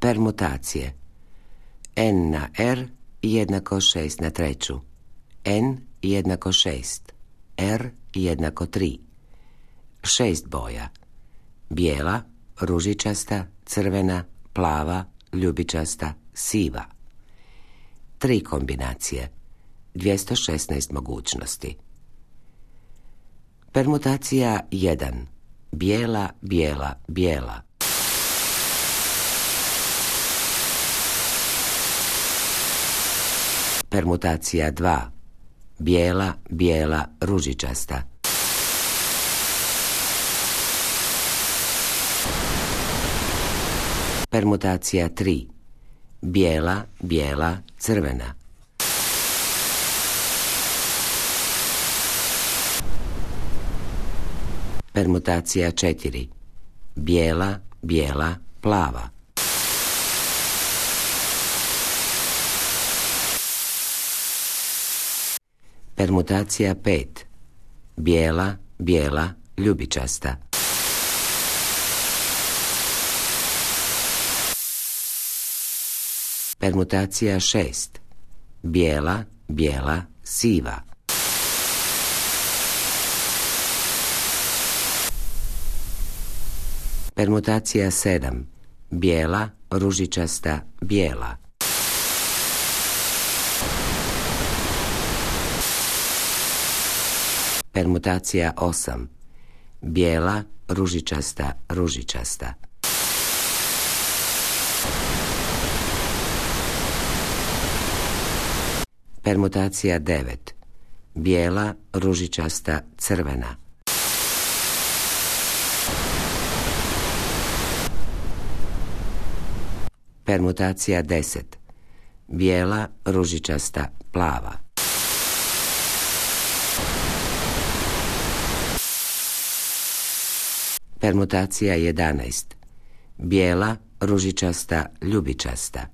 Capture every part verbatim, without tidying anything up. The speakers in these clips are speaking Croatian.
Permutacije. N na R jednako šest na treću. N jednako šest. R jednako tri. Šest boja. Bijela, ružičasta, crvena, plava, ljubičasta, siva. Tri kombinacije. dvjesto šesnaest mogućnosti. Permutacija jedan. Bijela, bijela, bijela. Permutacija dva. Bijela, bijela, ružičasta. Permutacija tri. Bijela, bijela, crvena. Permutacija četiri. Bijela, bijela, plava. Permutacija pet. Bijela, bijela, ljubičasta. Permutacija šest. Bijela, bijela, siva. Permutacija sedam. Bijela, ružičasta, bijela. Permutacija osam. Bijela, ružičasta, ružičasta. Permutacija devet. Bijela, ružičasta, crvena. Permutacija deset. Bijela, ružičasta, plava. Permutacija jedanaest. Bijela, ružičasta, ljubičasta.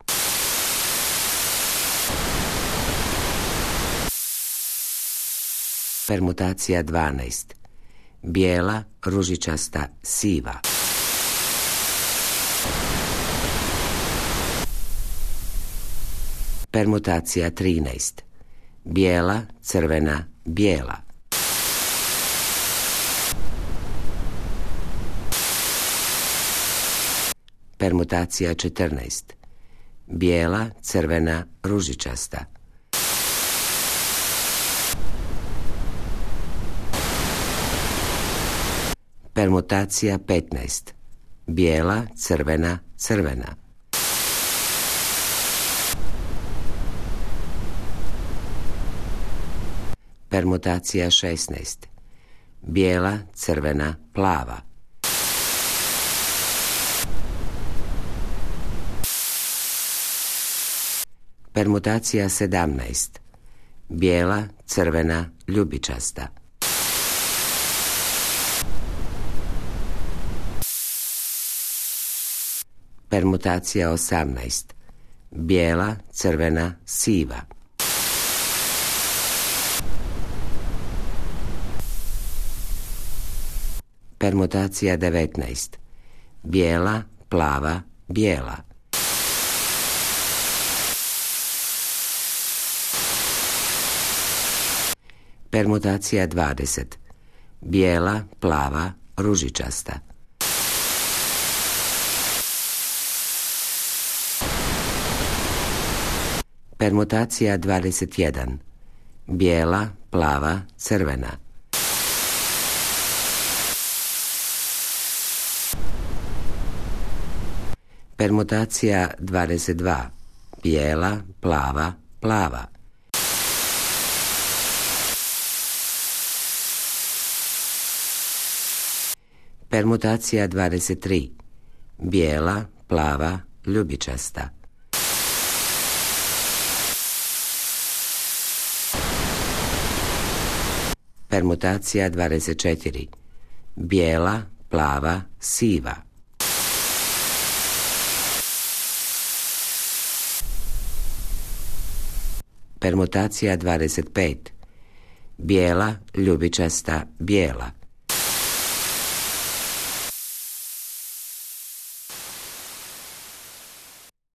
Permutacija dvanaest. Bijela, ružičasta, siva. Permutacija trinaest. Bijela, crvena, bijela. Permutacija četrnaest. Bijela, crvena, ružičasta. Permutacija petnaest. Bijela, crvena, crvena. Permutacija šesnaest. Bijela, crvena, plava. Permutacija sedamnaest. Bijela, crvena, ljubičasta. Permutacija osamnaest. Bijela, crvena, siva. Permutacija devetnaest. Bijela, plava, bijela. Permutacija dvadeset. Bijela, plava, ružičasta. Permutacija dvadeset jedan. Bijela, plava, crvena. Permutacija dvadeset dva. Bijela, plava, plava. Permutacija dvadeset tri. Bijela, plava, ljubičasta. Permutacija dvadeset četiri. Bijela, plava, siva. Permutacija dvadeset pet. Bijela, ljubičasta, bijela.